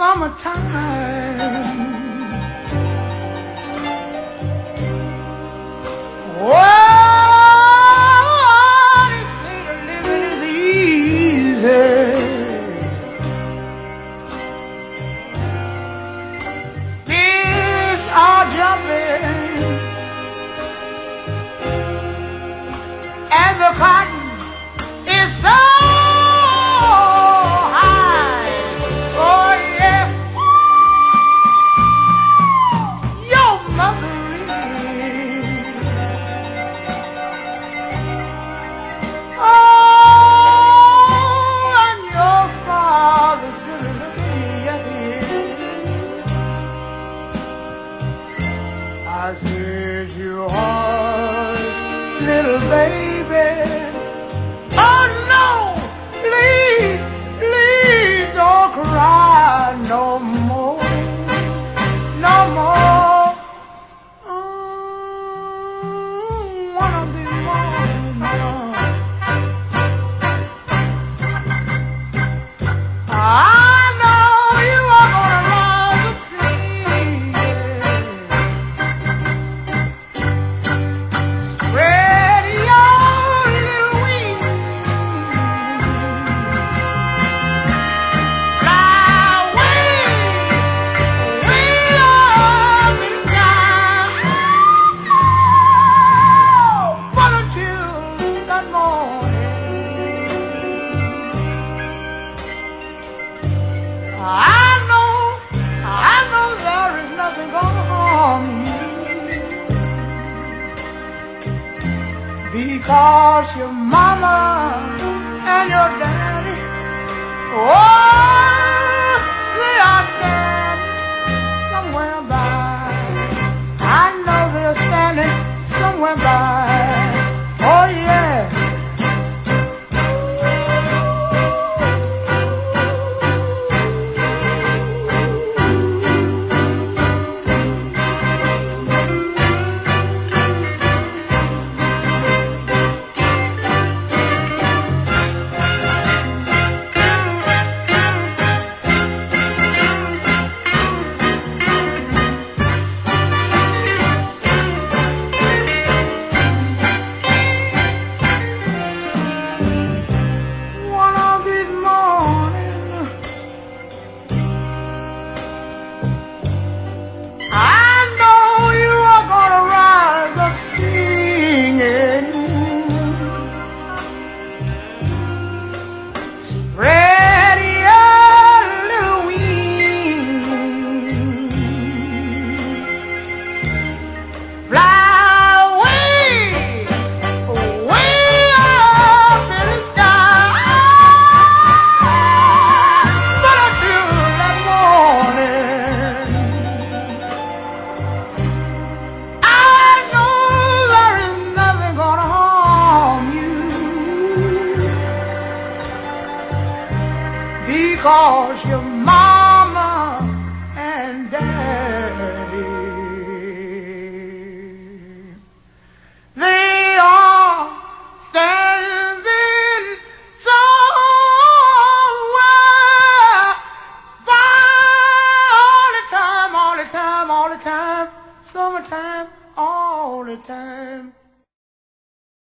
summertime. Oh, they say the living is easy. Fish are jumping and the cotton is so high. Oh yeah, your mother is. Oh, and your father's good looking, yes he is. I said you are little baby. Oh no, please, please don't cry no more, no more. One of these mornings, I know you are gonna love to see. Spread your little wings, fly way, way up in the sky. But until that morning, I know there is nothing gonna harm you, because your mama and your daddy, oh, they are standing somewhere by. I know they're standing somewhere by. Oh yeah. One of these mornings, I know you are gonna rise up singing. Spread your little wings, fly way, way up in the sky. But until that morning, I know there is nothing gonna harm you, because your mama and daddy, they are standing somewhere by. All the time, all the time, all the time, summertime, all the time.